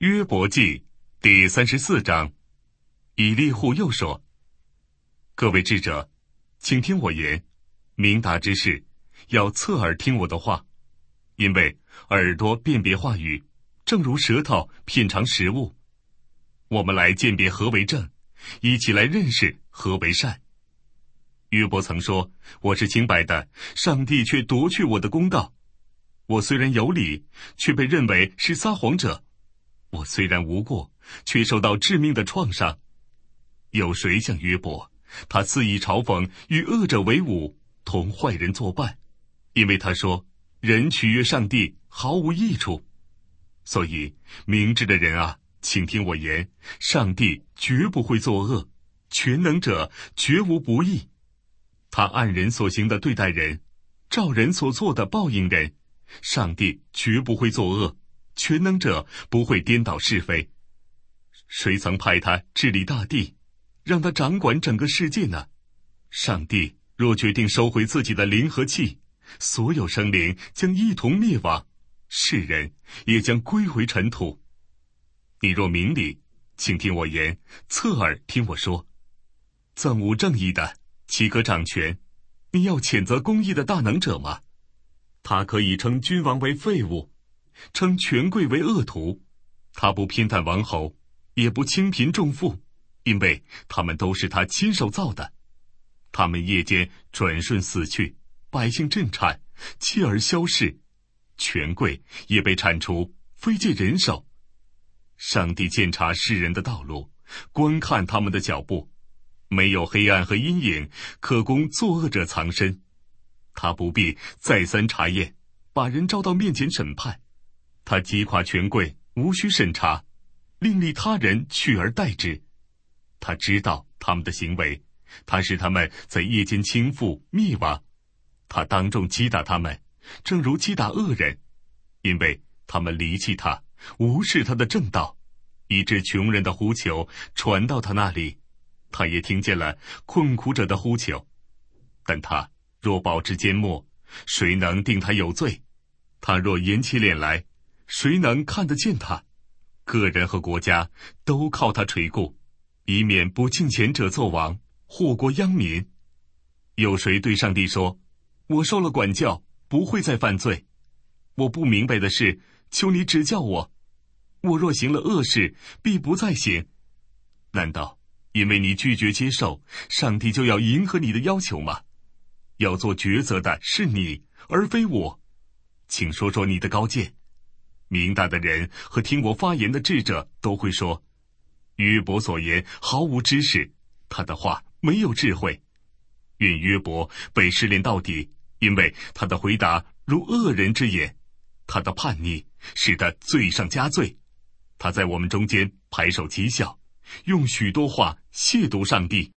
约伯记第34章，以利户又说：各位智者，请听我言，明达之士要侧耳听我的话，因为耳朵辨别话语，正如舌头品尝食物。我们来鉴别何为正，一起来认识何为善。约伯曾说，我是清白的，上帝却夺去我的公道。我虽然有理，却被认为是撒谎者。我虽然无过，却受到致命的创伤。有谁像约伯？他肆意嘲讽，与恶者为伍，同坏人作伴。因为他说，人取悦上帝毫无益处。所以明智的人啊，请听我言，上帝绝不会作恶，全能者绝无不义。他按人所行的对待人，照人所做的报应人。上帝绝不会作恶，全能者不会颠倒是非。谁曾派他治理大地，让他掌管整个世界呢？上帝若决定收回自己的灵和气，所有生灵将一同灭亡，世人也将归回尘土。你若明理，请听我言，侧耳听我说。憎恶正义的，岂可掌权？你要谴责公义的大能者吗？他可以称君王为废物，称权贵为恶徒。他不偏袒王侯，也不轻贫重富，因为他们都是他亲手造的。他们夜间转瞬死去，百姓震颤，妻儿消逝，权贵也被铲除，非借人手。上帝鉴察世人的道路，观看他们的脚步，没有黑暗和阴影可供作恶者藏身。他不必再三查验，把人招到面前审判。他击垮权贵，无需审查，另立他人取而代之。他知道他们的行为，他使他们在夜间倾覆灭亡。他当众击打他们，正如击打恶人，因为他们离弃他，无视他的正道，以致穷人的呼求传到他那里，他也听见了困苦者的呼求。但他若保持缄默，谁能定他有罪？他若掩起脸来，谁能看得见他？个人和国家都靠他垂顾，以免不敬虔者作王，祸国殃民。有谁对上帝说，我受了管教，不会再犯罪？我不明白的事，求你指教我。我若行了恶事，必不再行。难道因为你拒绝接受，上帝就要迎合你的要求吗？要做抉择的是你，而非我。请说说你的高见。明大的人和听我发言的智者都会说，约伯所言毫无知识，他的话没有智慧。愿约伯被试炼到底，因为他的回答如恶人之言，他的叛逆使他罪上加罪。他在我们中间拍手讥笑，用许多话亵渎上帝。